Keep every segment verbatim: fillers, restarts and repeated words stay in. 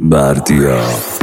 بردیا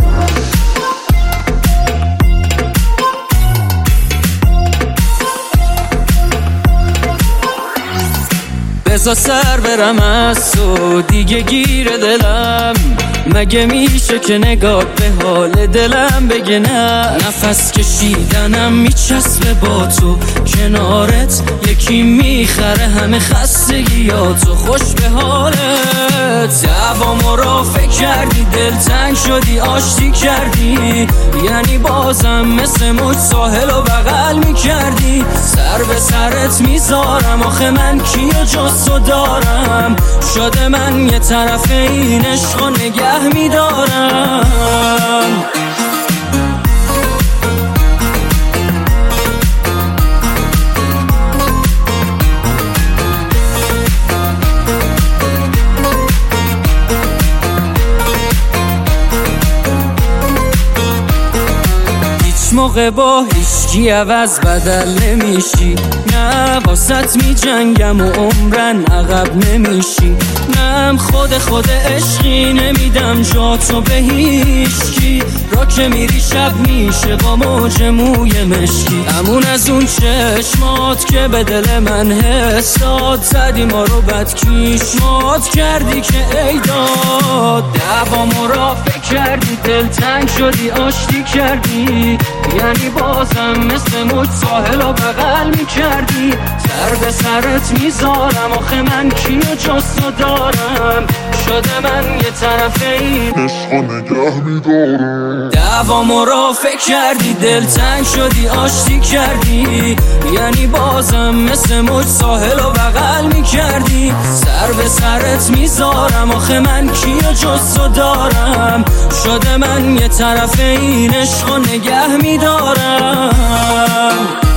بزا سر برم از تو دیگه گیر دلم، مگه میشه که نگاه به حال دلم بگه نه؟ نفس کشیدنم میچسبه با تو، کنارت یکی میخره همه خستگیاتو. خوش به حالت دوامو را فکر کردی، دلتنگ شدی آشتی کردی، یعنی بازم مثل موج ساحل و بغل میکردی. سر به سرت میذارم آخه من کیو جز تو دارم، شده من یه طرف این عشق و نگه میدارم. موقع با هیچکی عوض بدل نمیشی، نه واسط می جنگم و عمرن عقب نمیشی، نم خود خود عشقی نمیدم جا تو به هیچکی. را که میری شب میشه با موج موی مشکی، همون از اون چشمات که به دل من حس داد، زدی ما رو بد کیشمات کردی که ای داد. دوامو را فکر کردی، دلتنگ شدی آشتی کردی، یعنی بازم مثل موج ساحل و بغل میکردی. سر به سرت میذارم آخه من کیو جز تو دارم، شده من یه طرف این عشق و نگه میدارم. دوامو را فکر کردی، دلتنگ شدی آشتی کردی، یعنی بازم مثل موج ساحل و بغل میکردی. سر به سرت میذارم آخه من کیو جز تو دارم، شده من یه طرف این عشق و نگه میدارم.